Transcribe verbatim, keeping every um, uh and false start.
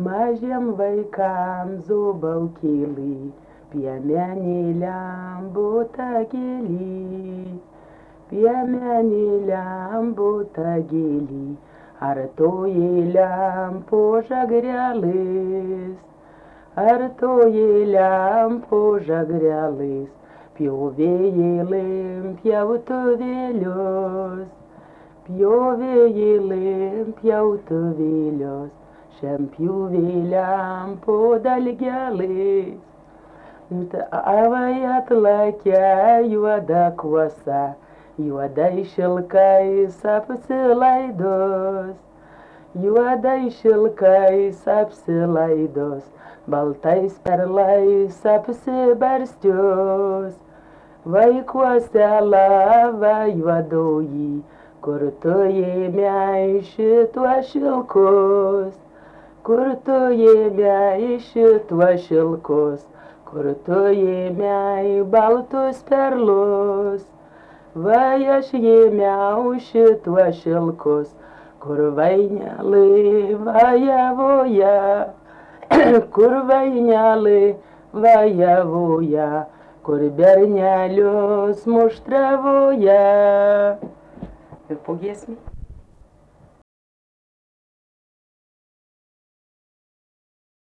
Mažiem vaikam zubaukėlį, piemenėliam botagėlį, piemenėliam botagėlį, artojėliam po žagrelės, artojėliam po žagrelės, pjovėjėlim pjautuvėlius, pjovėjėlim pjautuvėlius, šienpjūvėliam po dalgelės. Avai atlakę juoda kuosa, juodai šilkais apsilaidus, juodai šilkais apsilaidus, baltais perlais apsibarstius. Vaikuose lava juodoji, kur tu ėmei šituos šilkus, kur tu ėmei šituos šilkus, kur tu ėmei baltus perlus. Vai aš ėmiau šituos šilkus, kur vainelė vajavoja, kur vainelė vajavoja, kur bernelius muštravoja. Ir po giesmį.